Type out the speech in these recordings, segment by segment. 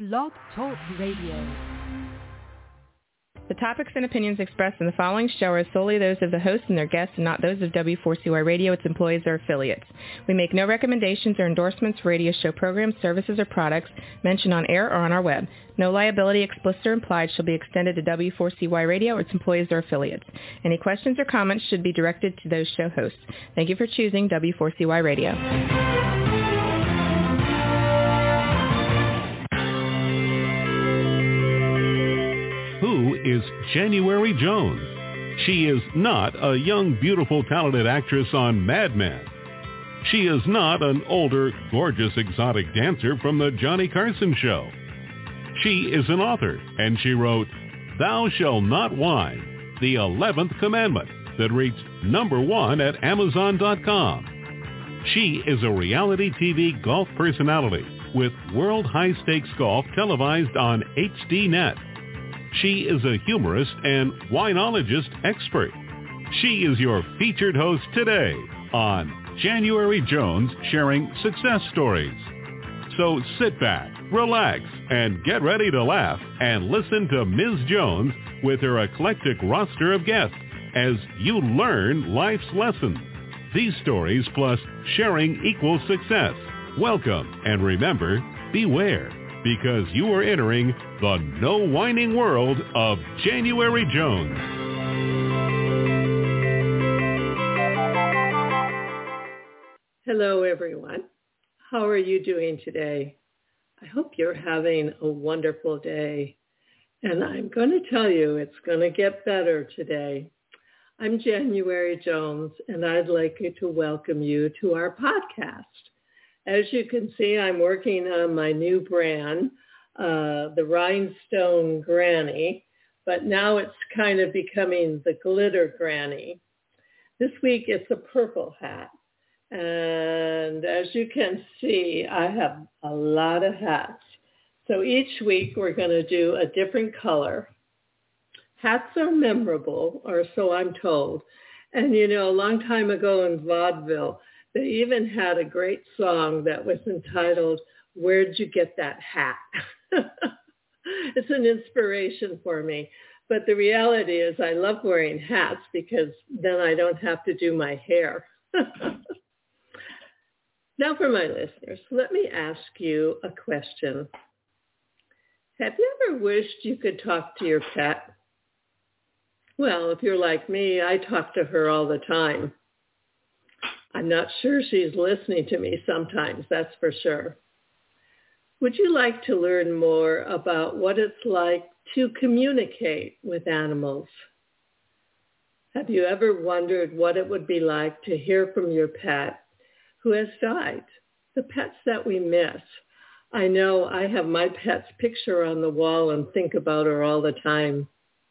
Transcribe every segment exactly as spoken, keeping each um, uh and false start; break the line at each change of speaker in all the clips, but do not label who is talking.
Blog Talk Radio.
The topics and opinions expressed in the following show are solely those of the host and their guests and not those of W four C Y Radio, its employees, or affiliates. We make no recommendations or endorsements for radio show programs, services, or products mentioned on air or on our web. No liability, explicit or implied, shall be extended to W four C Y Radio or its employees or affiliates. Any questions or comments should be directed to those show hosts. Thank you for choosing W four C Y Radio.
Who is January Jones? She is not a young, beautiful, talented actress on Mad Men. She is not an older, gorgeous, exotic dancer from the Johnny Carson show. She is an author, and she wrote, Thou Shalt Not Whine, the eleventh Commandment, that reached number one at Amazon dot com. She is a reality T V golf personality with World High Stakes Golf televised on H D net. She is a humorist and winologist expert. She is your featured host today on January Jones Sharing Success Stories. So sit back, relax, and get ready to laugh and listen to Miz Jones with her eclectic roster of guests as you learn life's lessons. These stories plus sharing equals success. Welcome, and remember, beware, because you are entering the no whining world of January Jones.
Hello, everyone. How are you doing today? I hope you're having a wonderful day. And I'm going to tell you it's going to get better today. I'm January Jones, and I'd like to welcome you to our podcast. As you can see, I'm working on my new brand, uh, the Rhinestone Granny, but now it's kind of becoming the Glitter Granny. This week it's a purple hat. And as you can see, I have a lot of hats. So each week we're going to do a different color. Hats are memorable, or so I'm told. And, you know, a long time ago in vaudeville, they even had a great song that was entitled, Where'd You Get That Hat? It's an inspiration for me. But the reality is I love wearing hats because then I don't have to do my hair. Now for my listeners, let me ask you a question. Have you ever wished you could talk to your pet? Well, if you're like me, I talk to her all the time. I'm not sure she's listening to me sometimes, that's for sure. Would you like to learn more about what it's like to communicate with animals? Have you ever wondered what it would be like to hear from your pet who has died? The pets that we miss. I know I have my pet's picture on the wall and think about her all the time.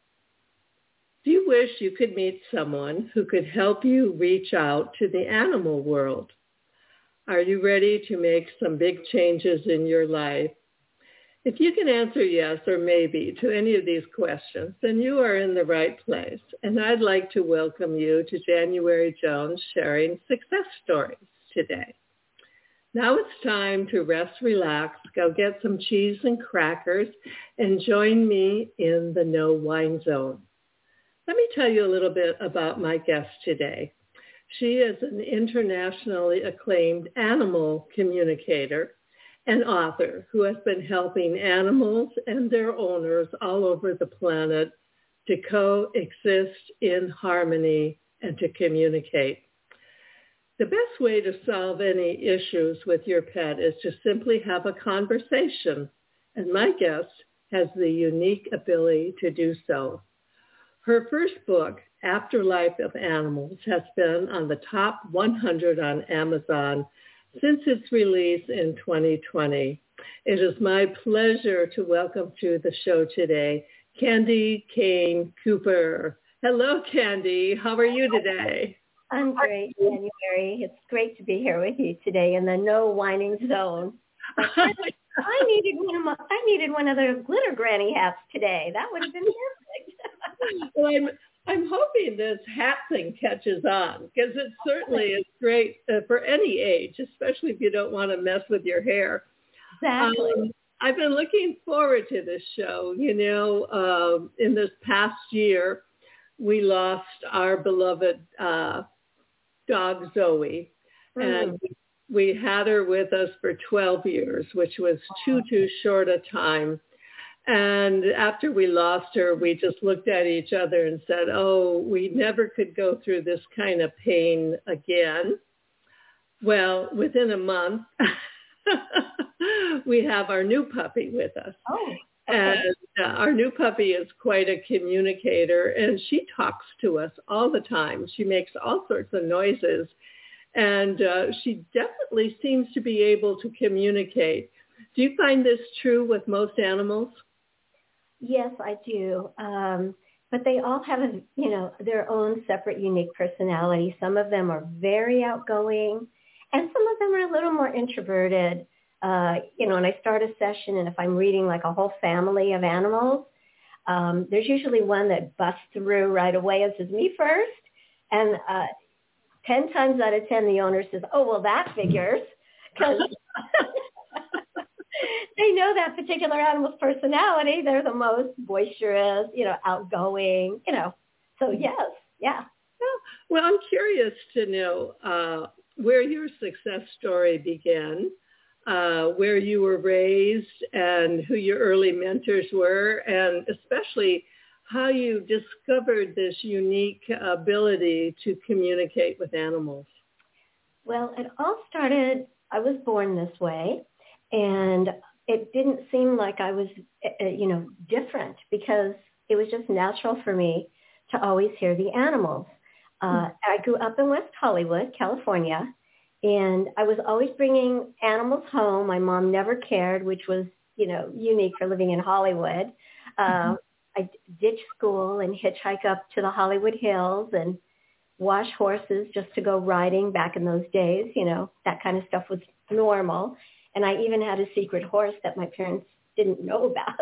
Do you wish you could meet someone who could help you reach out to the animal world? Are you ready to make some big changes in your life? If you can answer yes or maybe to any of these questions, then you are in the right place. And I'd like to welcome you to January Jones Sharing Success Stories today. Now it's time to rest, relax, go get some cheese and crackers, and join me in the no whine zone. Let me tell you a little bit about my guest today. She is an internationally acclaimed animal communicator and author who has been helping animals and their owners all over the planet to coexist in harmony and to communicate. The best way to solve any issues with your pet is to simply have a conversation, and my guest has the unique ability to do so. Her first book, Afterlife of Animals, has been on the top one hundred on Amazon since its release in twenty twenty. It is my pleasure to welcome to the show today, Candy Kane Cooper. Hello, Candy. How are you today?
I'm great, January. It's great to be here with you today in the no whining zone. I needed one of my, I needed one of the glitter granny hats today. That would have been perfect.
Well, I'm I'm hoping this hat thing catches on because it certainly is great uh, for any age, especially if you don't want to mess with your hair.
Exactly.
Um, I've been looking forward to this show. You know, uh, in this past year, we lost our beloved uh, dog Zoe, mm. and we had her with us for twelve years, which was too, too short a time. And after we lost her, we just looked at each other and said, oh, we never could go through this kind of pain again. Well, within a month, we have our new puppy with us.
Oh, okay.
And uh, our new puppy is quite a communicator, and she talks to us all the time. She makes all sorts of noises, and uh, she definitely seems to be able to communicate. Do you find this true with most animals?
Yes, I do. Um, but they all have, a, you know, their own separate, unique personality. Some of them are very outgoing, and some of them are a little more introverted. Uh, you know, and I start a session, and if I'm reading like a whole family of animals, um, there's usually one that busts through right away and says, me first. And uh, ten times out of ten, the owner says, oh, well, that figures. Because they know that particular animal's personality. They're the most boisterous, you know, outgoing, you know. So, yes, yeah.
Well, I'm curious to know uh, where your success story began. Uh, where you were raised and who your early mentors were, and especially how you discovered this unique ability to communicate with animals.
Well, it all started, I was born this way, and it didn't seem like I was, uh, you know, different because it was just natural for me to always hear the animals. Uh, I grew up in West Hollywood, California, and I was always bringing animals home. My mom never cared, which was, you know, unique for living in Hollywood. Um, I ditch school and hitchhike up to the Hollywood Hills and wash horses just to go riding back in those days. You know, that kind of stuff was normal. And I even had a secret horse that my parents didn't know about.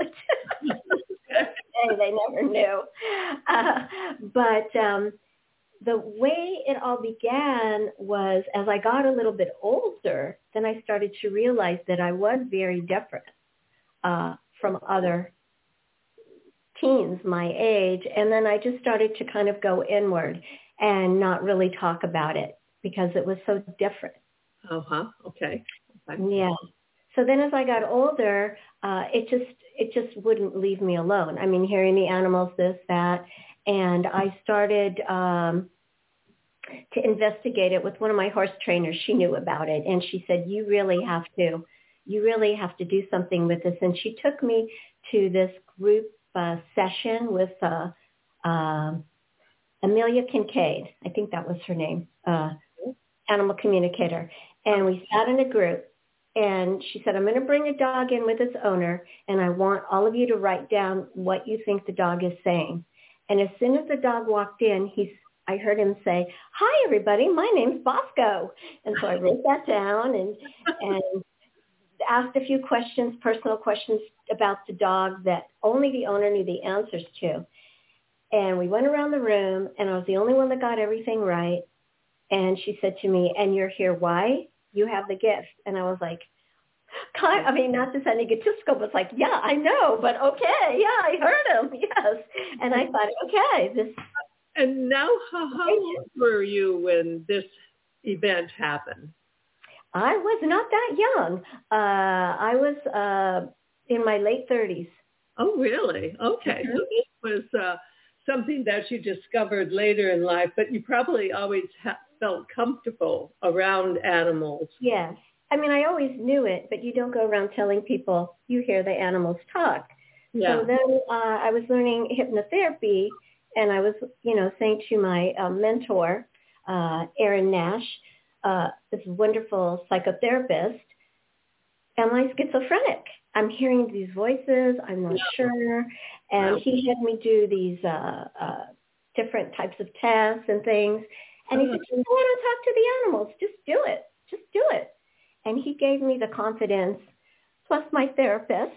They never knew. Uh, but um, the way it all began was as I got a little bit older, then I started to realize that I was very different uh, from other teens my age. And then I just started to kind of go inward and not really talk about it because it was so different.
Uh-huh. Okay. okay.
Yeah. So then as I got older, uh, it just it just wouldn't leave me alone. I mean, hearing the animals, this, that. And I started um, to investigate it with one of my horse trainers. She knew about it. And she said, you really have to, you really have to do something with this. And she took me to this group uh, session with uh, uh, Amelia Kincaid. I think that was her name, uh, animal communicator. And we sat in a group. And she said, I'm going to bring a dog in with its owner, and I want all of you to write down what you think the dog is saying. And as soon as the dog walked in, he, I heard him say, hi, everybody, my name's Bosco. And so I wrote that down and, and asked a few questions, personal questions about the dog that only the owner knew the answers to. And we went around the room, and I was the only one that got everything right. And she said to me, and you're here why? You have the gift. And I was like, kind, I mean, not to sound egotistical, but it's like, yeah, I know, but okay, yeah, I heard him, yes. And I thought, okay, this.
And now, how, how old were you when this event happened?
I was not that young. Uh, I was uh, in my late thirties.
Oh, really? Okay. Mm-hmm. So this was uh, something that you discovered later in life, but you probably always ha- felt comfortable around animals.
Yes. I mean, I always knew it, but you don't go around telling people you hear the animals talk. Yeah. So then uh, I was learning hypnotherapy, and I was, you know, saying to my uh, mentor, uh, Aaron Nash, uh, this wonderful psychotherapist, am I schizophrenic? I'm hearing these voices. I'm not yeah. sure. And yeah. he had me do these uh, uh, different types of tests and things. And he said, just go out and talk to the animals. Just do it. Just do it. And he gave me the confidence, plus my therapist,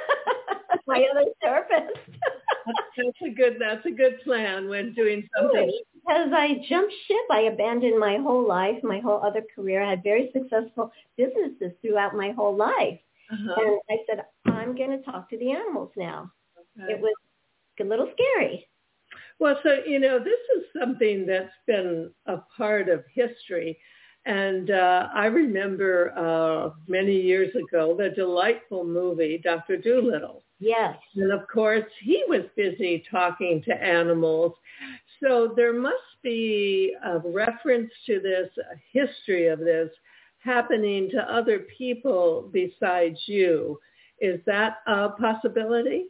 my other therapist.
That's a good, that's a good plan when doing something.
Because I jumped ship. I abandoned my whole life, my whole other career. I had very successful businesses throughout my whole life. Uh-huh. And I said, I'm going to talk to the animals now. Okay. It was a little scary.
Well, so, you know, this is something that's been a part of history. And uh, I remember uh, many years ago, the delightful movie, Doctor Dolittle.
Yes.
And of course, he was busy talking to animals. So there must be a reference to this, a history of this happening to other people besides you. Is that a possibility?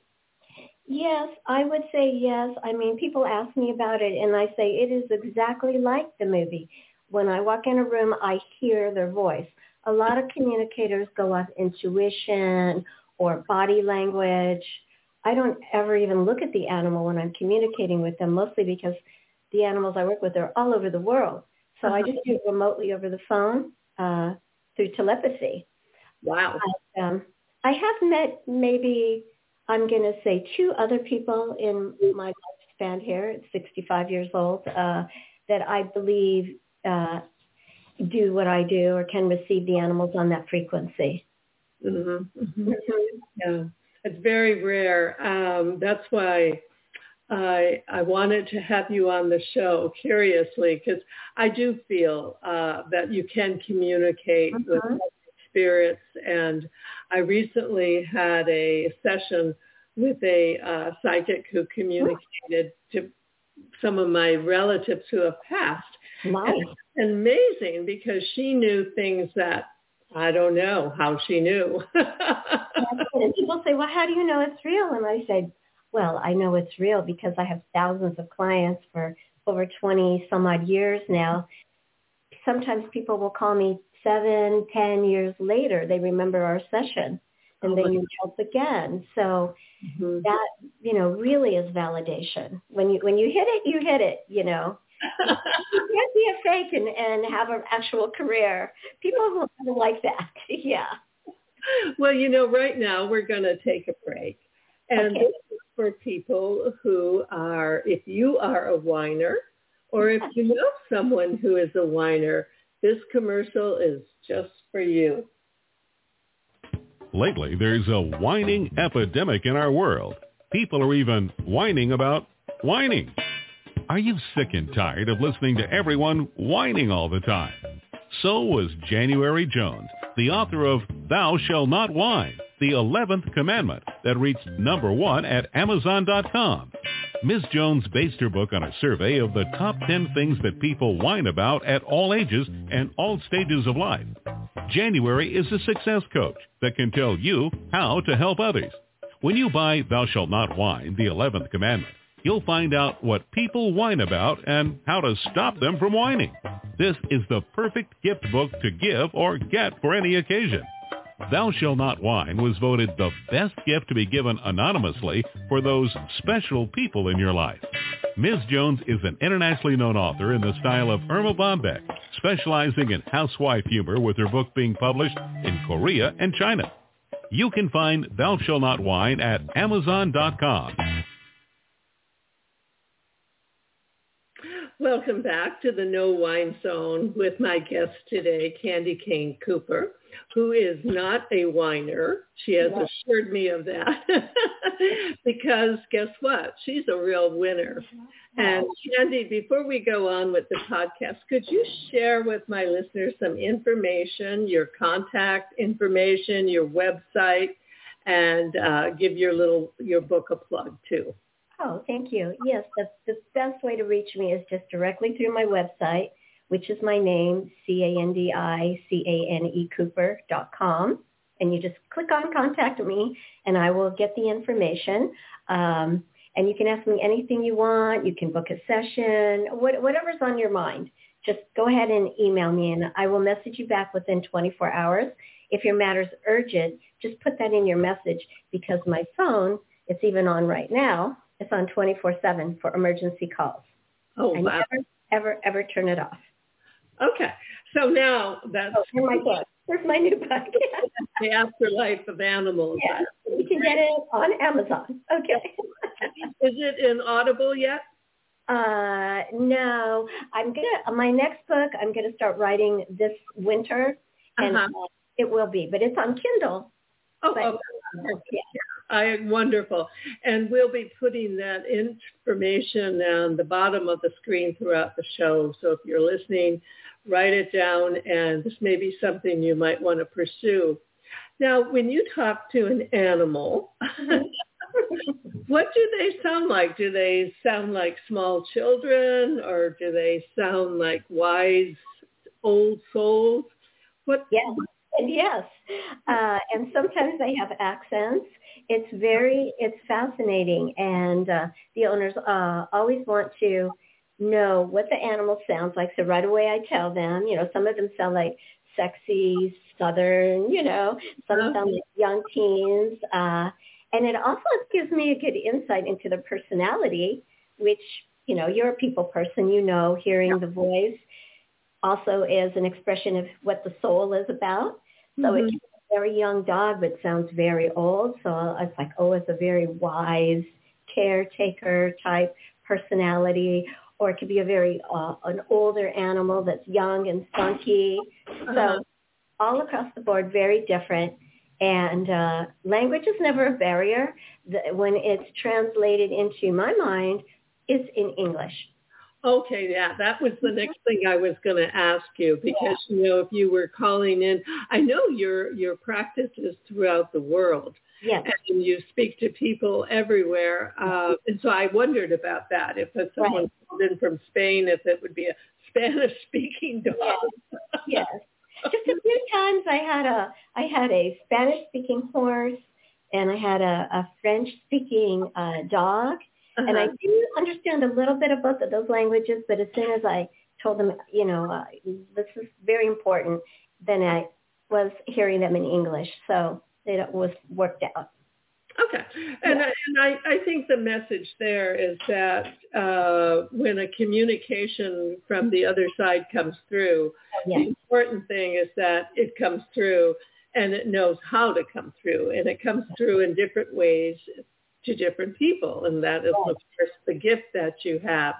Yes, I would say yes. I mean, people ask me about it, and I say it is exactly like the movie. When I walk in a room, I hear their voice. A lot of communicators go off intuition or body language. I don't ever even look at the animal when I'm communicating with them, mostly because the animals I work with are all over the world. So uh-huh. I just do it remotely over the phone uh, through telepathy.
Wow.
I, um, I have met maybe, I'm going to say, two other people in my lifespan here at sixty-five years old uh, that I believe uh, do what I do or can receive the animals on that frequency.
Mm-hmm. Mm-hmm. Yeah, it's very rare. Um, that's why I I wanted to have you on the show, curiously, because I do feel uh, that you can communicate mm-hmm. with spirits. And I recently had a session with a uh, psychic who communicated to some of my relatives who have passed.
Nice.
And amazing, because she knew things that I don't know how she knew.
And people say, well, how do you know it's real? And I said, well, I know it's real because I have thousands of clients for over twenty some odd years now. Sometimes people will call me seven, ten years later. They remember our session and oh, they need help again. So mm-hmm. that, you know, really is validation. When you when you hit it, you hit it, you know. You can't be a fake and, and have an actual career. People will like that. Yeah.
Well, you know, right now we're going to take a break. And
okay.
This is for people who are, if you are a whiner or if you know someone who is a whiner, this commercial is just for you.
Lately, there's a whining epidemic in our world. People are even whining about whining. Are you sick and tired of listening to everyone whining all the time? So was January Jones, the author of Thou Shalt Not Whine, the eleventh commandment that reached number one at Amazon dot com. Miz Jones based her book on a survey of the top ten things that people whine about at all ages and all stages of life. January is a success coach that can tell you how to help others. When you buy Thou Shalt Not Whine, the eleventh commandment, you'll find out what people whine about and how to stop them from whining. This is the perfect gift book to give or get for any occasion. Thou Shalt Not Whine was voted the best gift to be given anonymously for those special people in your life. Miz Jones is an internationally known author in the style of Irma Bombeck, specializing in housewife humor with her book being published in Korea and China. You can find Thou Shalt Not Whine at Amazon dot com.
Welcome back to the No Whine Zone with my guest today, Candy Kane Cooper, who is not a whiner. She has yes. assured me of that because guess what? She's a real winner. And Candy, before we go on with the podcast, could you share with my listeners some information, your contact information, your website, and uh, give your little your book a plug too?
Oh, thank you. Yes, the, the best way to reach me is just directly through my website, which is my name, C A N D I C A N E Cooper dot com. And you just click on Contact Me, and I will get the information. Um, and you can ask me anything you want. You can book a session, what, whatever's on your mind. Just go ahead and email me, and I will message you back within twenty-four hours. If your matter's urgent, just put that in your message because my phone, it's even on right now. It's on twenty-four seven for emergency calls.
Oh,
I
wow.
never, ever, ever turn it off.
Okay. So now that's...
Oh, here's my book. Here's my new book.
The Afterlife of Animals.
Yeah, you can get it on Amazon. Okay.
Is it in Audible yet?
Uh, no. I'm gonna, my next book, I'm going to start writing this winter, and uh-huh. uh, it will be. But it's on Kindle.
Oh,
But,
okay.
yeah.
I wonderful. And we'll be putting that information on the bottom of the screen throughout the show. So if you're listening, write it down, and this may be something you might want to pursue. Now, when you talk to an animal, what do they sound like? Do they sound like small children, or do they sound like wise old souls? What?
Yes, yes. Uh, and sometimes they have accents. It's very, it's fascinating. And uh, the owners uh, always want to know what the animal sounds like. So right away I tell them, you know, some of them sound like sexy, southern, you know, some
Uh-huh.
sound like young teens. Uh, and it also gives me a good insight into their personality, which, you know, you're a people person, you know, hearing the voice also is an expression of what the soul is about. So
Mhm.
it can be a very young dog but sounds very old. So it's like, oh, it's a very wise caretaker type personality. Or it could be a very uh, an older animal that's young and spunky.
Uh-huh.
So all across the board, very different. And uh, language is never a barrier. The, when it's translated into my mind, it's in English.
Okay, yeah, that was the next thing I was going to ask you, because, you know, if you were calling in, I know your your practice is throughout the world.
Yes.
And you speak to people everywhere. Uh, and so I wondered about that. If someone
Right.
called in from Spain, if it would be a Spanish-speaking dog.
Yes. Yes. Just a few times I had a I had a Spanish-speaking horse, and I had a, a French-speaking uh, dog.
Uh-huh.
And I do understand a little bit of both of those languages, but as soon as I told them, you know, uh, this is very important, then I was hearing them in English. So it was worked out.
Okay. And, I, and I, I think the message there is that uh, when a communication from the other side comes through,
Yes.
the important thing is that it comes through and it knows how to come through. And it comes through in different ways to different people. And that is, of course, the gift that you have.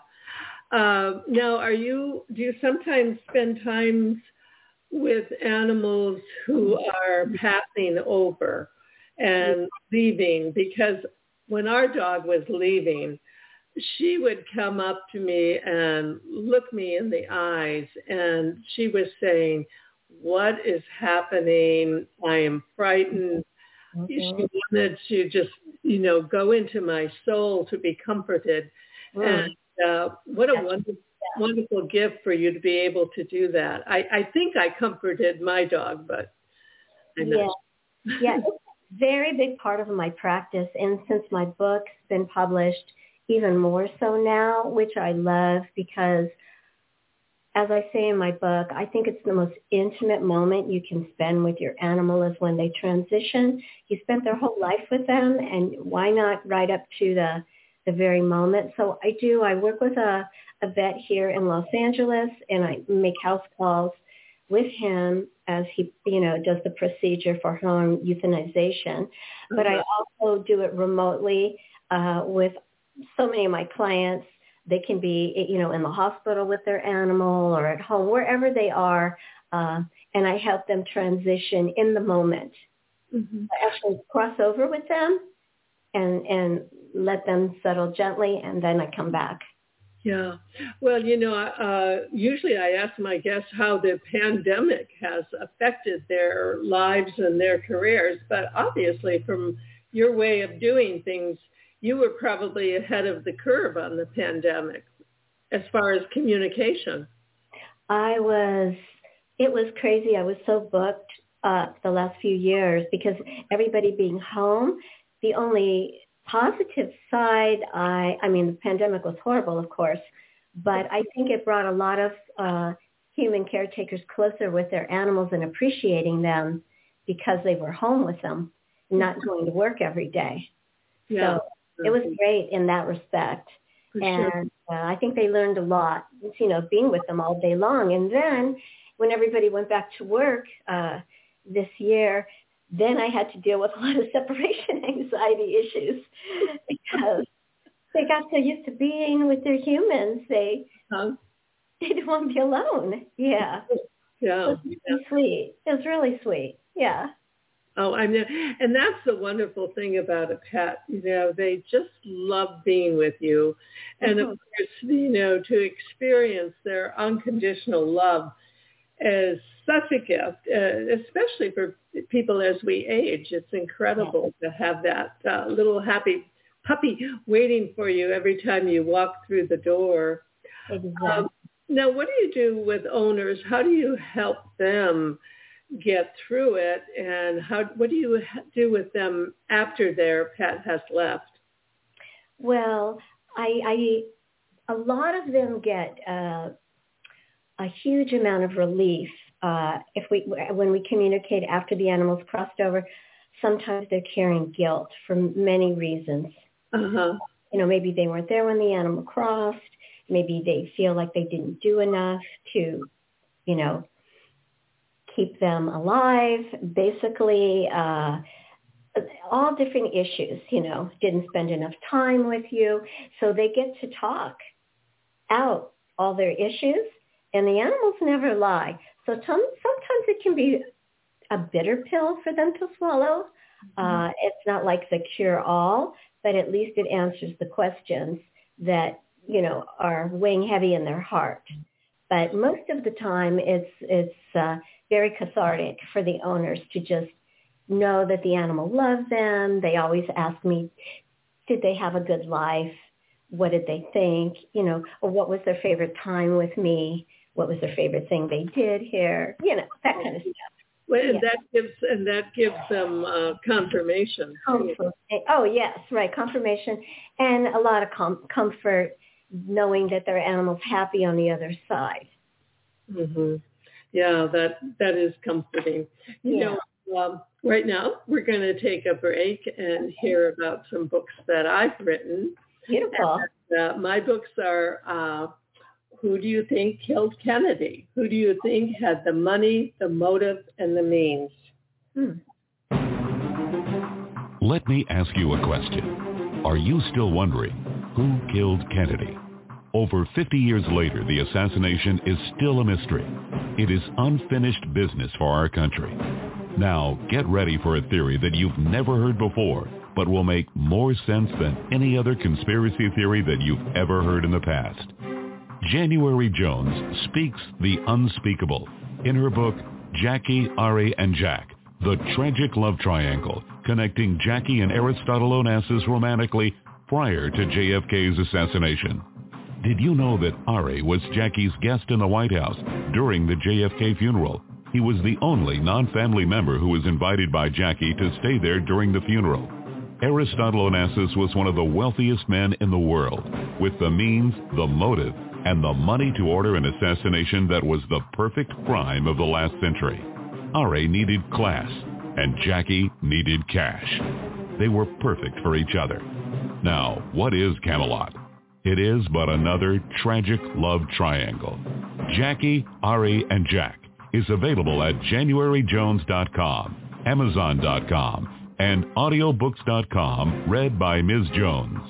Uh, now, are you, do you sometimes spend time with animals who are passing over and leaving? Because when our dog was leaving, she would come up to me and look me in the eyes, and she was saying, what is happening? I am frightened. Mm-hmm. She wanted to just, you know, go into my soul to be comforted. Mm. And uh, what a That's, wonderful, yeah. wonderful gift for you to be able to do that. I, I think I comforted my dog, but I'm
yeah.
not.
Yeah, it's a very big part of my practice. And since my book's been published, even more so now, which I love, because as I say in my book, I think it's the most intimate moment you can spend with your animal is when they transition. You spent their whole life with them, and why not right up to the the very moment? So I do. I work with a, a vet here in Los Angeles, and I make house calls with him as he, you know, does the procedure for home euthanization. Mm-hmm. But I also do it remotely uh, with so many of my clients. They can be, you know, in the hospital with their animal or at home, wherever they are, uh, and I help them transition in the moment. Mm-hmm. I actually cross over with them and and let them settle gently, and then I come back.
Yeah. Well, you know, uh, usually I ask my guests how the pandemic has affected their lives and their careers, but obviously from your way of doing things, you were probably ahead of the curve on the pandemic as far as communication.
I was, it was crazy. I was so booked uh, the last few years because everybody being home. The only positive side, I, I mean, the pandemic was horrible, of course, but I think it brought a lot of uh, human caretakers closer with their animals and appreciating them because they were home with them, not going to work every day.
Yeah.
So it was great in that respect.
For
and
sure.
uh, I think they learned a lot, you know, being with them all day long. And then when everybody went back to work uh, this year, then I had to deal with a lot of separation anxiety issues because they got so used to being with their humans. They, huh? they didn't want to be alone. Yeah.
Yeah.
It was really sweet. It was really sweet. Yeah.
Oh, I mean, and that's the wonderful thing about a pet. You know, they just love being with you. And mm-hmm. of course, you know, to experience their unconditional love is such a gift, uh, especially for people as we age. It's incredible yeah. to have that uh, little happy puppy waiting for you every time you walk through the door.
Exactly.
Um, now, what do you do with owners? How do you help them get through it, and how what do you do with them after their pet has left?
Well, I, I a lot of them get uh, a huge amount of relief uh, if we when we communicate after the animal's crossed over. Sometimes they're carrying guilt for many reasons.
Uh-huh.
You know, maybe they weren't there when the animal crossed. Maybe they feel like they didn't do enough to, you know, keep them alive, basically, uh, all different issues, you know, didn't spend enough time with you. So they get to talk out all their issues, and the animals never lie. So t- sometimes it can be a bitter pill for them to swallow. Mm-hmm. Uh, it's not like the cure-all, but at least it answers the questions that, you know, are weighing heavy in their heart. But most of the time, it's it's uh, very cathartic for the owners to just know that the animal loves them. They always ask me, did they have a good life? What did they think? You know, or what was their favorite time with me? What was their favorite thing they did here? You know, that kind of stuff.
Well, and
yeah.
that gives and that gives them uh, confirmation.
Comfort. Oh yes, right, confirmation, and a lot of com- comfort, knowing that their animal's happy on the other side.
Mm-hmm. Yeah, that that is comforting. You
yeah.
know, um, right now we're going to take a break and hear about some books that I've written.
Beautiful.
And, uh, my books are uh, Who Do You Think Killed Kennedy? Who do you think had the money, the motive, and the means?
Hmm.
Let me ask you a question. Are you still wondering who killed Kennedy? Over fifty years later, the assassination is still a mystery. It is unfinished business for our country. Now, get ready for a theory that you've never heard before, but will make more sense than any other conspiracy theory that you've ever heard in the past. January Jones speaks the unspeakable in her book, Jackie, Ari, and Jack, The Tragic Love Triangle, connecting Jackie and Aristotle Onassis romantically prior to J F K's assassination. Did you know that Ari was Jackie's guest in the White House during the J F K funeral? He was the only non-family member who was invited by Jackie to stay there during the funeral. Aristotle Onassis was one of the wealthiest men in the world, with the means, the motive, and the money to order an assassination that was the perfect crime of the last century. Ari needed class, and Jackie needed cash. They were perfect for each other. Now, what is Camelot? It is but another tragic love triangle. Jackie, Ari, and Jack is available at January Jones dot com, Amazon dot com, and audiobooks dot com, read by Miz Jones.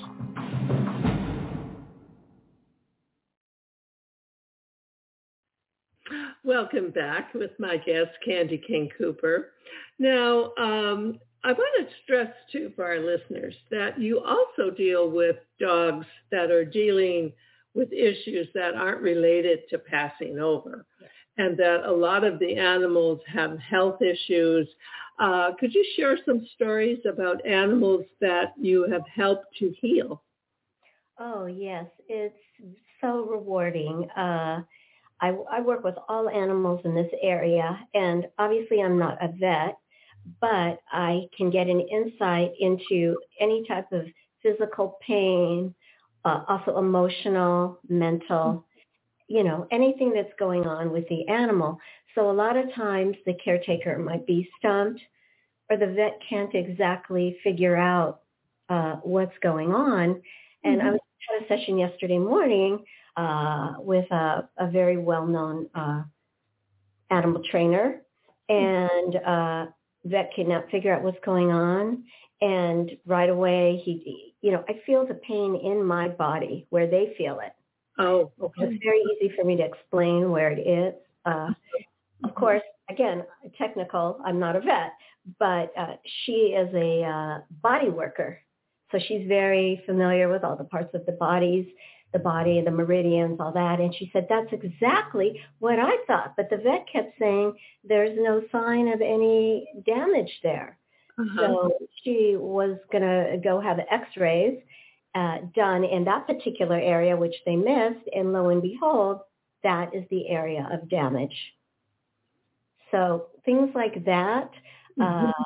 Welcome back with my guest, Candy King Cooper. Now, um, I want to stress, too, for our listeners that you also deal with dogs that are dealing with issues that aren't related to passing over, and that a lot of the animals have health issues. Uh, could you share some stories about animals that you have helped to heal?
Oh, yes. It's so rewarding. Uh, I, I work with all animals in this area, and obviously I'm not a vet, but I can get an insight into any type of physical pain, uh, also emotional, mental, you know, anything that's going on with the animal. So a lot of times the caretaker might be stumped, or the vet can't exactly figure out uh, what's going on. And mm-hmm. I was at a session yesterday morning uh, with a, a very well-known uh, animal trainer, and uh, vet could not figure out what's going on. And right away, he, you know, I feel the pain in my body where they feel it.
Oh, okay.
It's very easy for me to explain where it is. Uh, of course, again, technical, I'm not a vet, but uh, she is a uh, body worker. So she's very familiar with all the parts of the bodies, the body, the meridians, all that. And she said, that's exactly what I thought. But the vet kept saying there's no sign of any damage there. Uh-huh. So she was going to go have x-rays uh, done in that particular area, which they missed. And lo and behold, that is the area of damage. So things like that. Mm-hmm. Uh,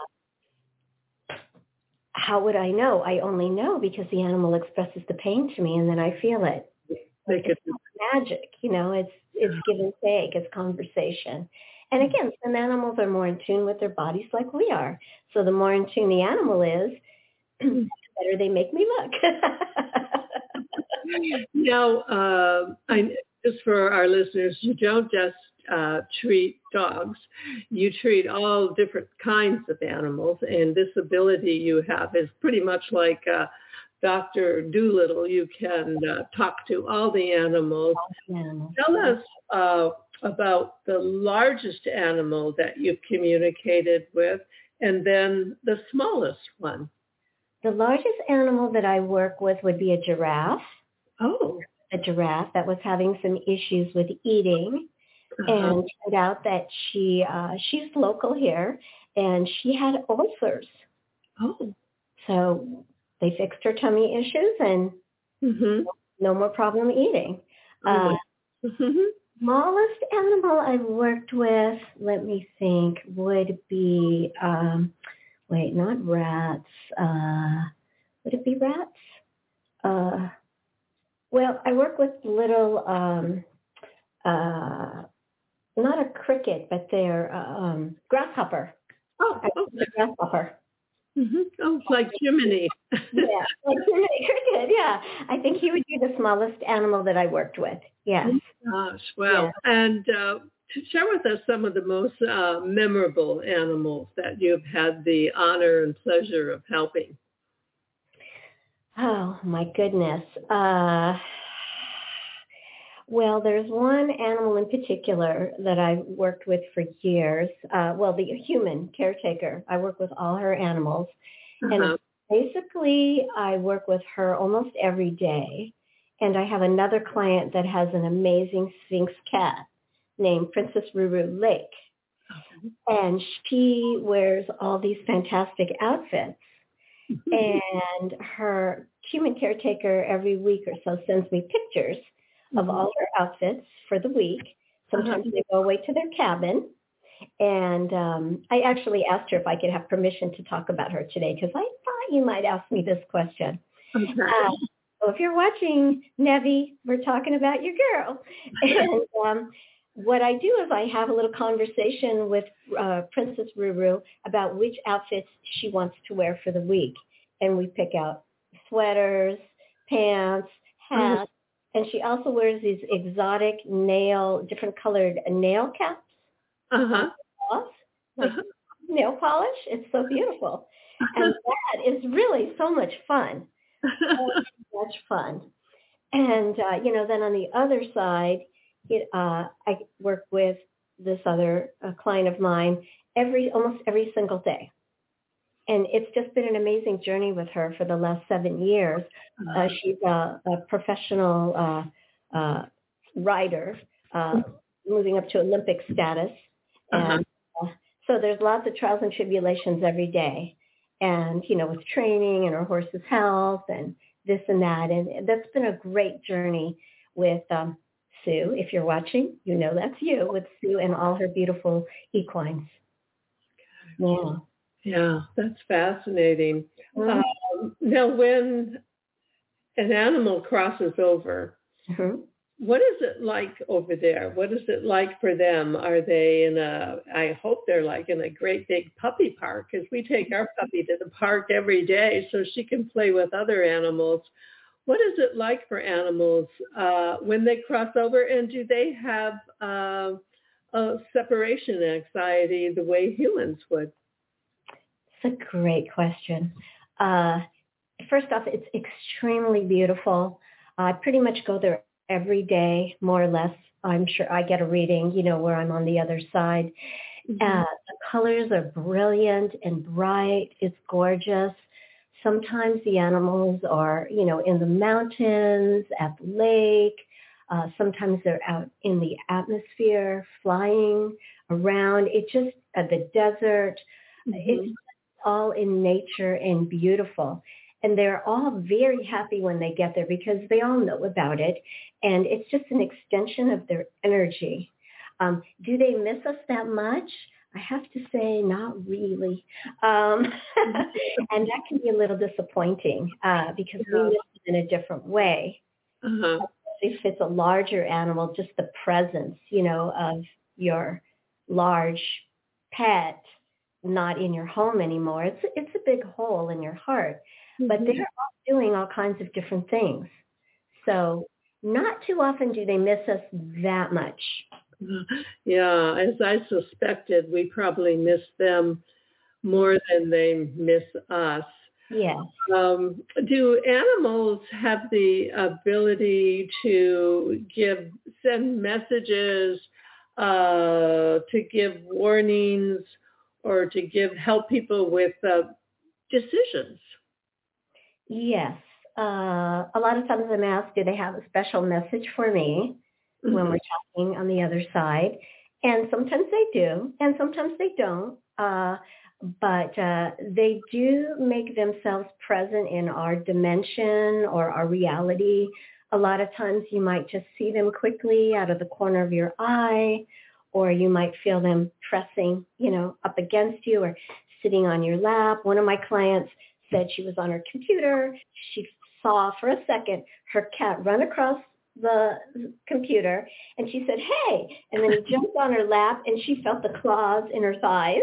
how would I know? I only know because the animal expresses the pain to me and then I feel it. Like it's magic, you know, it's it's give and take, it's conversation. And again, some animals are more in tune with their bodies like we are. So the more in tune the animal is, the better they make me look.
Now, uh, I, just for our listeners, you don't just uh, treat dogs. You treat all different kinds of animals, and this ability you have is pretty much like uh, Doctor Dolittle. You can uh, talk to all the animals.
Yeah.
Tell us uh, about the largest animal that you've communicated with, and then the smallest one.
The largest animal that I work with would be a giraffe.
Oh.
A giraffe that was having some issues with eating. Uh-huh. And turned out that she uh, she's local here, and she had ulcers.
Oh.
So they fixed her tummy issues, and mm-hmm. no more problem eating.
Oh.
Uh, mm-hmm. Smallest animal I've worked with, let me think, would be, um, wait, not rats. Uh, would it be rats? Uh, well, I work with little... Um, uh, not a cricket, but they're uh, um, grasshopper.
Oh, okay.
Grasshopper.
Mm-hmm. Oh, it's like Jiminy.
Yeah, like Jiminy Cricket, yeah. I think he would be the smallest animal that I worked with, yes.
Oh, gosh, wow. Yeah. And uh, to share with us some of the most uh, memorable animals that you've had the honor and pleasure of helping.
Oh, my goodness. Uh Well, there's one animal in particular that I've worked with for years. Uh, well, the human caretaker. I work with all her animals. Uh-huh. And basically, I work with her almost every day. And I have another client that has an amazing Sphinx cat named Princess Ruru Lake. Uh-huh. And she wears all these fantastic outfits. Uh-huh. And her human caretaker every week or so sends me pictures of all her outfits for the week. Sometimes they go away to their cabin. And um, I actually asked her if I could have permission to talk about her today because I thought you might ask me this question.
Okay.
Uh, so if you're watching, Nevi, we're talking about your girl. And um, what I do is I have a little conversation with uh, Princess Ruru about which outfits she wants to wear for the week. And we pick out sweaters, pants, hats. Mm-hmm. And she also wears these exotic nail, different colored nail caps.
Uh-huh.
Like uh-huh. nail polish. It's so beautiful. And that is really so much fun. So much fun. And, uh, you know, then on the other side, it, uh, I work with this other uh, client of mine every almost every single day. And it's just been an amazing journey with her for the last seven years. Uh, she's a, a professional uh, uh, rider, uh, moving up to Olympic status. And uh, so there's lots of trials and tribulations every day. And, you know, with training and her horse's health and this and that. And that's been a great journey with um, Sue. If you're watching, you know that's you, with Sue and all her beautiful equines. Yeah.
Yeah, that's fascinating. Mm-hmm. Um, now, when an animal crosses over, mm-hmm. what is it like over there? What is it like for them? Are they in a, I hope they're like in a great big puppy park, because we take our puppy to the park every day so she can play with other animals. What is it like for animals uh, when they cross over, and do they have uh, a separation anxiety the way humans would?
It's a great question. Uh, first off, it's extremely beautiful. I pretty much go there every day, more or less. I'm sure I get a reading, you know, where I'm on the other side. Mm-hmm. Uh, the colors are brilliant and bright. It's gorgeous. Sometimes the animals are, you know, in the mountains, at the lake. Uh, sometimes they're out in the atmosphere, flying around. It just, uh, the desert. Mm-hmm. It's all in nature and beautiful. And they're all very happy when they get there because they all know about it. And it's just an extension of their energy. Um, do they miss us that much? I have to say, not really. Um, and that can be a little disappointing uh, because yeah. we miss them in a different way. Uh-huh. If it's a larger animal, just the presence, you know, of your large pet not in your home anymore. It's it's a big hole in your heart. Mm-hmm. But they're all doing all kinds of different things. So not too often do they miss us that much.
Yeah, as I suspected, we probably miss them more than they miss us.
Yeah.
Um, do animals have the ability to give send messages, uh, to give warnings, or to give help people with uh, decisions?
Yes. Uh, a lot of times I'm asked, do they have a special message for me mm-hmm. when we're talking on the other side? And sometimes they do, and sometimes they don't. Uh, but uh, they do make themselves present in our dimension or our reality. A lot of times you might just see them quickly out of the corner of your eye, or you might feel them pressing, you know, up against you or sitting on your lap. One of my clients said she was on her computer. She saw for a second her cat run across the computer, and she said, hey, and then he jumped on her lap, and she felt the claws in her thighs,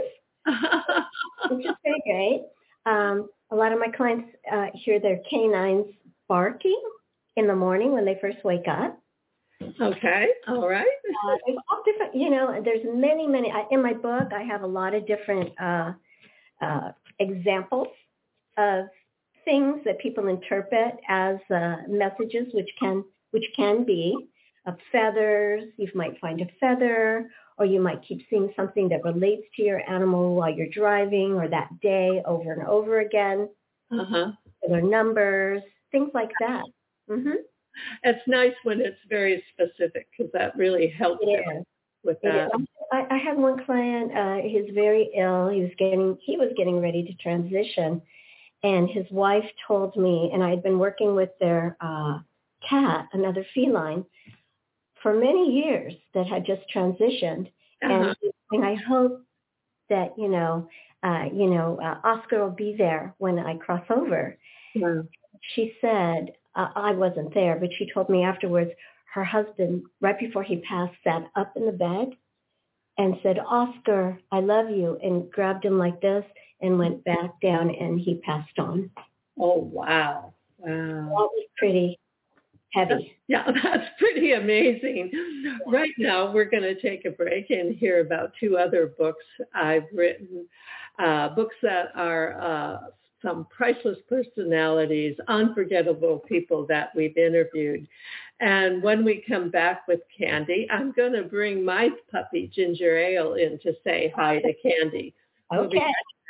which is very great. Um, a lot of my clients uh, hear their canines barking in the morning when they first wake up.
Okay, all right.
uh, there's all different, you know, there's many, many. I, in my book, I have a lot of different uh, uh, examples of things that people interpret as uh, messages, which can which can be of feathers. You might find a feather, or you might keep seeing something that relates to your animal while you're driving or that day over and over again.
Uh-huh.
Their numbers, things like that. Mm-hmm.
It's nice when it's very specific because that really helps
it
with that.
I, I had one client. Uh, he's very ill. He was getting he was getting ready to transition, and his wife told me, and I had been working with their uh, cat, another feline, for many years that had just transitioned, uh-huh. and, and I hope that you know, uh, you know, uh, Oscar will be there when I cross over.
Yeah.
She said. Uh, I wasn't there, but she told me afterwards her husband, right before he passed, sat up in the bed and said, Oscar, I love you, and grabbed him like this and went back down, and he passed on.
Oh, wow. Wow.
That was pretty heavy.
That's, yeah, that's pretty amazing. Yeah. Right now, we're going to take a break and hear about two other books I've written, uh, books that are uh, some priceless personalities, unforgettable people that we've interviewed. And when we come back with Candy, I'm going to bring my puppy, Ginger Ale, in to say hi to Candy.
Okay.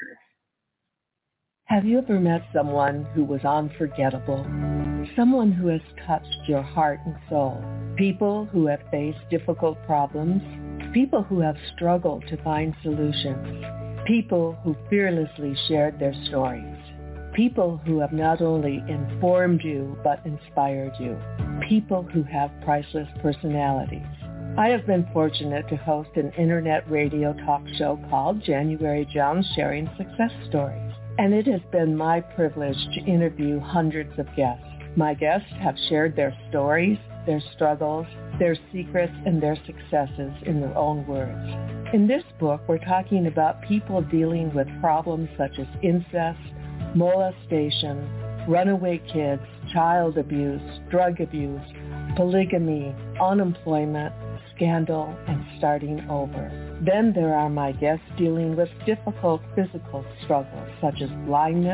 Have you ever met someone who was unforgettable? Someone who has touched your heart and soul? People who have faced difficult problems? People who have struggled to find solutions? People who fearlessly shared their stories? People who have not only informed you, but inspired you. People who have priceless personalities. I have been fortunate to host an internet radio talk show called January Jones Sharing Success Stories. And it has been my privilege to interview hundreds of guests. My guests have shared their stories, their struggles, their secrets, and their successes in their own words. In this book, we're talking about people dealing with problems such as incest, molestation, runaway kids, child abuse, drug abuse, polygamy, unemployment, scandal, and starting over. Then there are my guests dealing with difficult physical struggles such as blindness,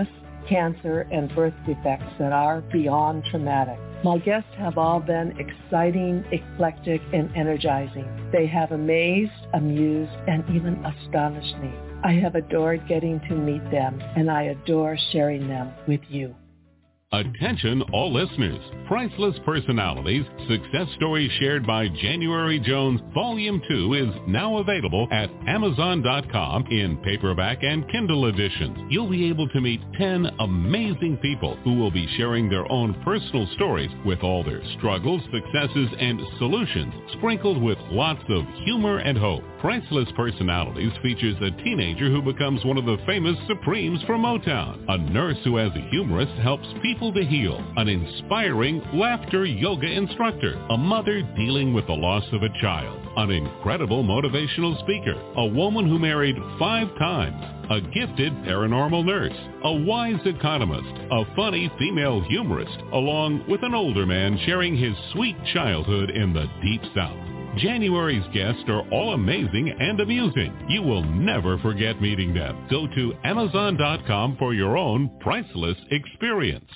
cancer, and birth defects that are beyond traumatic. My guests have all been exciting, eclectic, and energizing. They have amazed, amused, and even astonished me. I have adored getting to meet them, and I adore sharing them with you.
Attention all listeners. Priceless Personalities, Success Stories Shared by January Jones, Volume two is now available at Amazon dot com in paperback and Kindle editions. You'll be able to meet ten amazing people who will be sharing their own personal stories with all their struggles, successes, and solutions, sprinkled with lots of humor and hope. Priceless Personalities features a teenager who becomes one of the famous Supremes from Motown, a nurse who as a humorist helps people to heal, an inspiring laughter yoga instructor, a mother dealing with the loss of a child, an incredible motivational speaker, a woman who married five times, a gifted paranormal nurse, a wise economist, a funny female humorist, along with an older man sharing his sweet childhood in the Deep South. January's guests are all amazing and amusing. You will never forget meeting them. Go to Amazon dot com for your own priceless experience.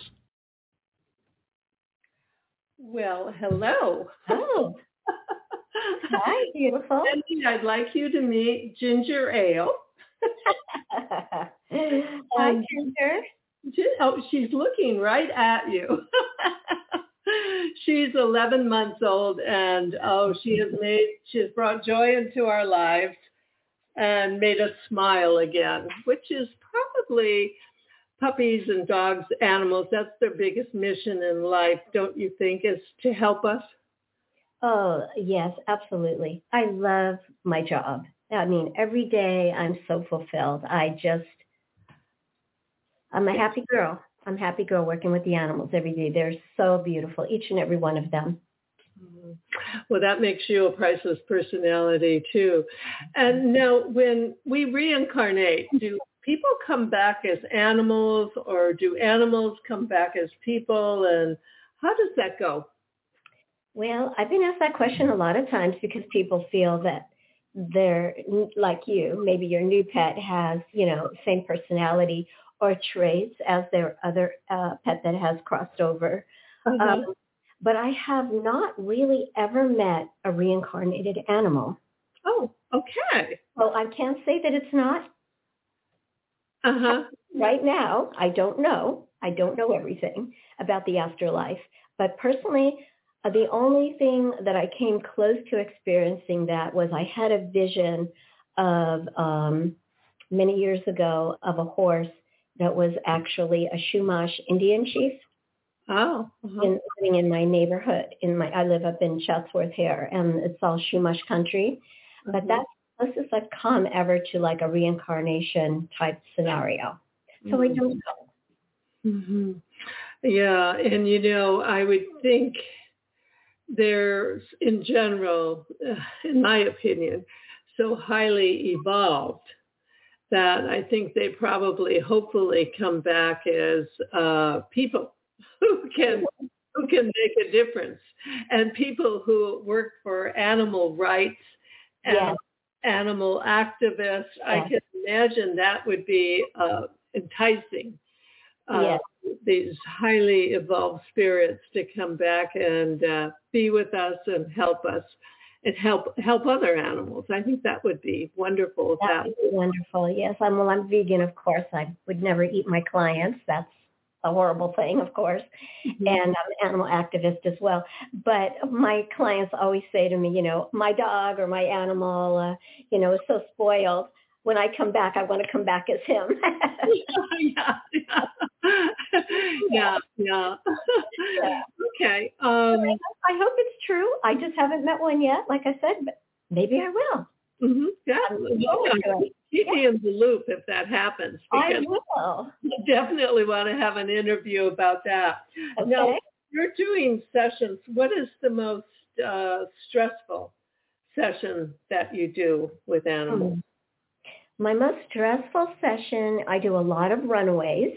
Well, hello.
Oh. Hi, beautiful.
Cindy, I'd like you to meet Ginger Ale.
Hi,
um,
Ginger.
Oh, she's looking right at you. She's eleven months old, and oh, she has made, she has brought joy into our lives and made us smile again, which is probably puppies and dogs, animals. That's their biggest mission in life, don't you think, is to help us?
Oh, yes, absolutely. I love my job. I mean, every day I'm so fulfilled. I just, I'm a happy girl. I'm a happy girl working with the animals every day. They're so beautiful, each and every one of them.
Well, that makes you a priceless personality, too. And now, when we reincarnate, do people come back as animals, or do animals come back as people? And how does that go?
Well, I've been asked that question a lot of times because people feel that they're like you. Maybe your new pet has, you know, same personality or traits as their other uh, pet that has crossed over. Mm-hmm. Um, but I have not really ever met a reincarnated animal.
Oh, okay.
Well, I can't say that it's not.
Uh-huh.
Right now, I don't know. I don't know everything about the afterlife. But personally, uh, the only thing that I came close to experiencing that was I had a vision of um, many years ago of a horse that was actually a Chumash Indian chief.
Oh, uh-huh.
in, living in my neighborhood. In my, I live up in Chatsworth here, and it's all Chumash country. Uh-huh. But that's the closest I've come ever to like a reincarnation type scenario. So mm-hmm. I don't know.
Mm-hmm. Yeah, and you know, I would think they're, in general, uh, in my opinion, so highly evolved that I think they probably, hopefully, come back as uh, people who can who can make a difference, and people who work for animal rights and
yes.
animal activists. Yes. I can imagine that would be uh, enticing. Uh,
yes.
These highly evolved spirits to come back and uh, be with us and help us. And help help other animals. I think that would be wonderful.
That, that would be wonderful. Yes, I'm well. I'm vegan, of course. I would never eat my clients. That's a horrible thing, of course. Mm-hmm. And I'm an animal activist as well. But my clients always say to me, you know, my dog or my animal, uh, you know, is so spoiled. When I come back, I want to come back as him.
yeah, yeah, yeah, yeah. yeah. Okay. Um,
I hope it's true. I just haven't met one yet, like I said, but maybe I will.
Mm-hmm. Yeah. Um, keep me in the loop if that happens.
I will.
I definitely want to have an interview about that.
Okay.
Now, you're doing sessions. What is the most uh, stressful session that you do with animals?
Mm. My most stressful session, I do a lot of runaways,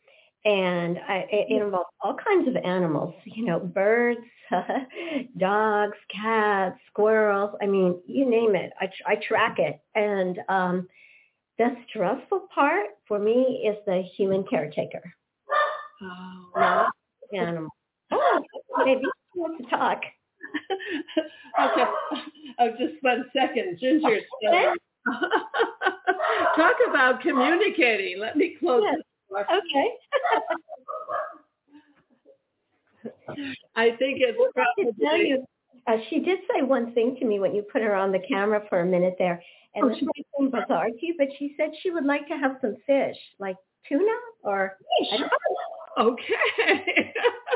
and I, it, it involves all kinds of animals, you know, birds, dogs, cats, squirrels. I mean, you name it. I, I track it. And um, the stressful part for me is the human caretaker.
Oh.
Not animal. Oh, maybe she wants to talk.
Okay. Oh, just one second. Ginger's
Okay.
Talk about communicating. Let me close
Yes.
this door.
Okay.
I think it's
I have to tell
probably...
you, uh, she did say one thing to me when you put her on the camera for a minute there, and
Oh,
this
she-
might seem bizarre to you, but she said she would like to have some fish, like tuna or... I don't know.
Okay.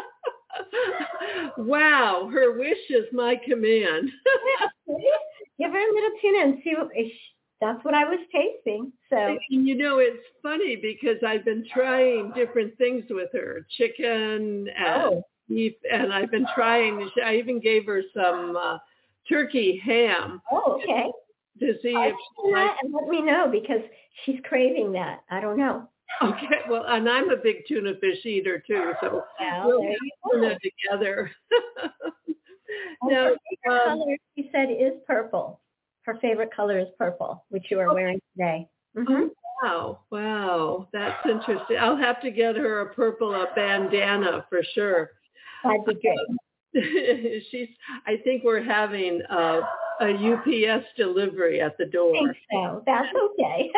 Wow, her wish is my command.
Give her a little tuna and see what... That's what I was tasting. So
And, you know, it's funny because I've been trying different things with her, chicken and
Oh.
beef, and I've been trying. I even gave her some uh, turkey ham
Oh, okay.
to see
I'll
if she
try
likes.
that and let me know because she's craving that. I don't know.
Okay, well, and I'm a big tuna fish eater too, so
Well,
we'll
there
have
you go.
tuna together.
And
Now,
her favorite
um,
color, she said, is purple. Her favorite color is purple, which you are wearing today. Mm-hmm.
wow, wow, that's interesting. I'll have to get her a purple a bandana for sure.
That'd be great.
She's. I think we're having a, a U P S delivery at the
I
door.
think so. That's okay.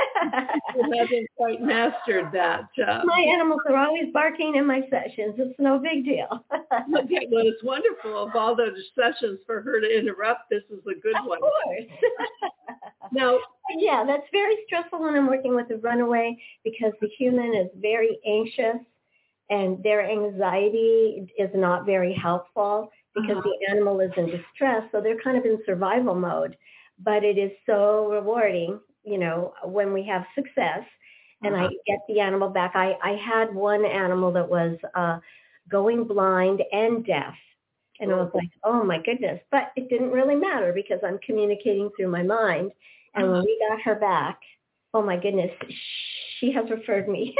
We haven't quite mastered that. Uh,
My animals are always barking in my sessions. It's no big deal.
okay, well, it's wonderful of all those sessions for her to interrupt. This is a good
Of
one.
course.
Now,
Yeah, that's very stressful when I'm working with a runaway because the human is very anxious and their anxiety is not very helpful because
Uh-huh.
the animal is in distress. So they're kind of in survival mode. But it is so rewarding, you know, when we have success and
Uh-huh.
I get the animal back. I, I had one animal that was uh, going blind and deaf. And I was like, oh, my goodness. But it didn't really matter because I'm communicating through my mind. And when we got her back, oh, my goodness, she has referred me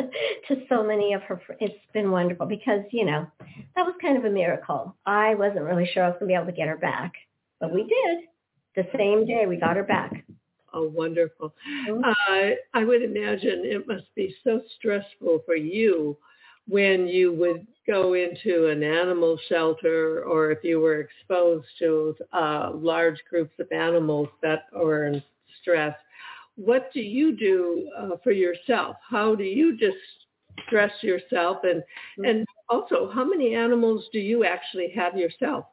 to so many of her friends. It's been wonderful because, you know, that was kind of a miracle. I wasn't really sure I was going to be able to get her back. But we did. The same day we got her back.
Oh, wonderful.
Mhm.
Uh, I would imagine it must be so stressful for you when you would go into an animal shelter or if you were exposed to uh, large groups of animals that are in stress. What do you do uh, for yourself? How do you just stress yourself? And, and also, how many animals do you actually have yourself?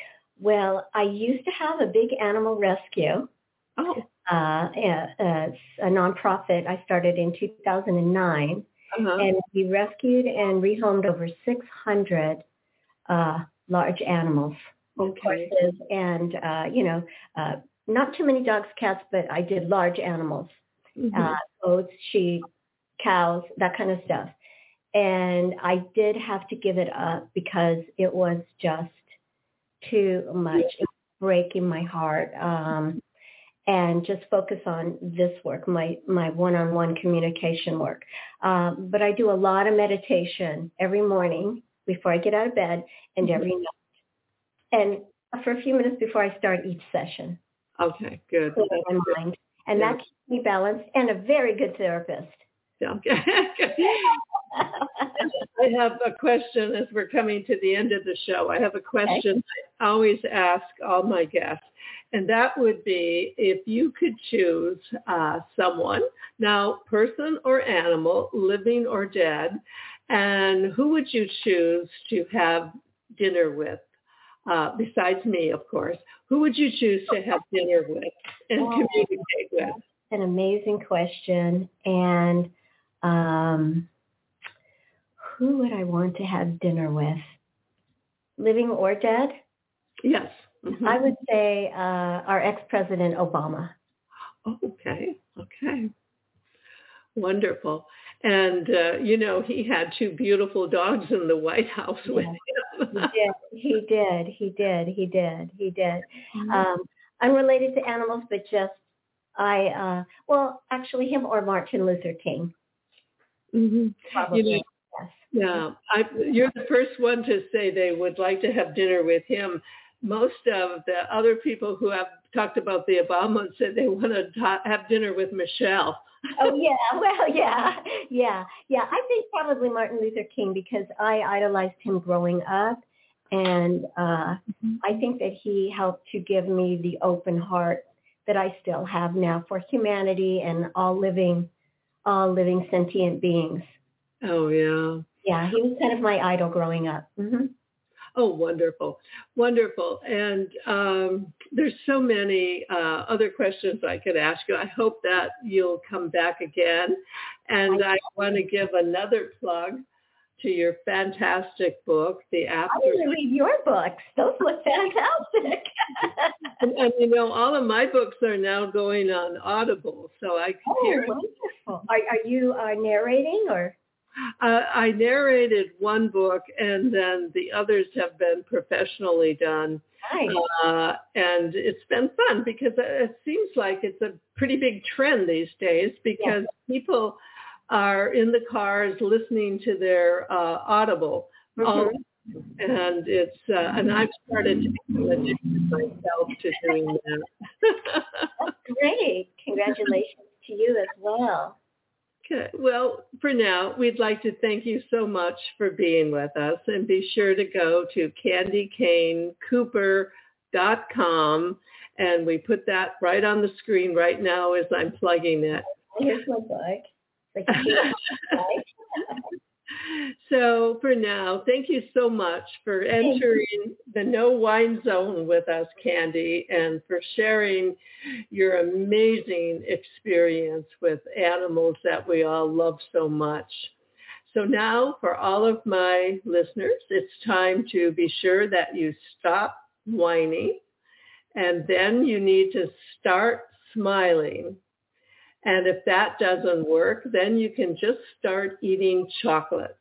Well, I used to have a big animal rescue.
Oh,
Uh, a, a nonprofit I started in two thousand nine.
uh-huh.
And we rescued and rehomed over six hundred uh, large animals,
Okay.
horses, and, uh, you know, uh, not too many dogs, cats, but I did large animals,
Mhm.
uh, goats, sheep, cows, that kind of stuff. And I did have to give it up because it was just too much. It was breaking my heart. Um, and just focus on this work, my, my one-on-one communication work. Um, but I do a lot of meditation every morning before I get out of bed and every night. And for a few minutes before I start each session.
Okay, good.
Clear my
That's good.
mind. And
Yeah.
that keeps me balanced and a very good therapist.
Okay. I have a question as we're coming to the end of the show. I have a question I always ask all my guests, and that would be if you could choose uh, someone, now person or animal, living or dead, and who would you choose to have dinner with? Uh, besides me, of course. Who would you choose to have dinner with and
Oh.
communicate with?
An amazing question. And um, who would I want to have dinner with? Living or dead?
Yes. Mhm.
I would say uh, our ex-president Obama.
Oh, okay. Okay. Wonderful. And, uh, you know, he had two beautiful dogs in the White House with him.
He did. He did. He did. He did. He did.
Mhm.
Um, unrelated to animals, but just I, uh, well, actually him or Martin Luther King.
Mhm.
Probably,
You know,
yes.
yeah, I, you're the first one to say they would like to have dinner with him. most of the other people who have talked about the Obamas said they want to ta- have dinner with Michelle.
Oh, yeah. Well, yeah. Yeah. Yeah. I think probably Martin Luther King, because I idolized him growing up. And uh, I think that he helped to give me the open heart that I still have now for humanity and all living, all living sentient beings.
Oh, yeah.
Yeah. He was kind of my idol growing up. Mm-hmm.
Oh, wonderful. Wonderful. And um, there's so many uh, other questions I could ask you. I hope that you'll come back again. And I, I want to give another plug to your fantastic book, The After.
I want to read your books. Those look fantastic.
and, and, you know, all of my books are now going on Audible, so I can
oh,
hear
wonderful. Are, are you uh, narrating or?
Uh, I narrated one book, and then the others have been professionally done.
Nice.
Uh, and it's been fun because it seems like it's a pretty big trend these days because yeah. people are in the cars listening to their uh, Audible. Mm-hmm. All, and it's uh, and I've started to become addicted myself to doing that.
That's great. Congratulations to you as well.
Okay. Well, for now, we'd like to thank you so much for being with us, and be sure to go to candy cane cooper dot com, and we put that right on the screen right now as I'm plugging it.
Here's my book. Like
So for now, thank you so much for entering the No Wine Zone with us, Candy, and for sharing your amazing experience with animals that we all love so much. So now for all of my listeners, it's time to be sure that you stop whining, and then you need to start smiling. And if that doesn't work, then you can just start eating chocolate.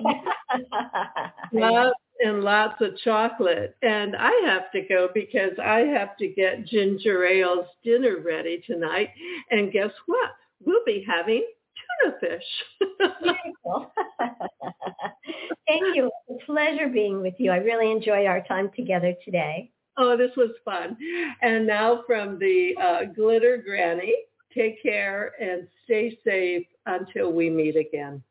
Lots and lots of chocolate. And I have to go because I have to get Ginger Ale's dinner ready tonight. And guess what? We'll be having tuna fish.
Beautiful. Thank you. It's a pleasure being with you. I really enjoyed our time together today.
Oh, this was fun. And now from the uh, Glitter Granny, take care and stay safe until we meet again.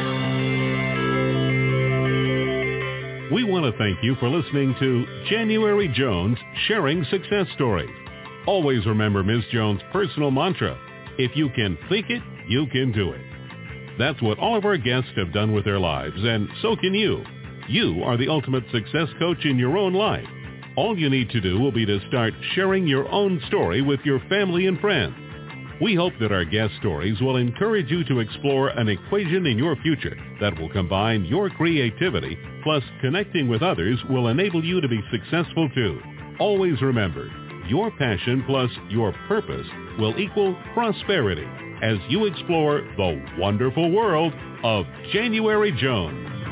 We want to thank you for listening to January Jones Sharing Success Stories. Always remember Miz Jones' personal mantra, if you can think it, you can do it. That's what all of our guests have done with their lives, and so can you. You are the ultimate success coach in your own life. All you need to do will be to start sharing your own story with your family and friends. We hope that our guest stories will encourage you to explore an equation in your future that will combine your creativity plus connecting with others will enable you to be successful too. Always remember, your passion plus your purpose will equal prosperity as you explore the wonderful world of January Jones.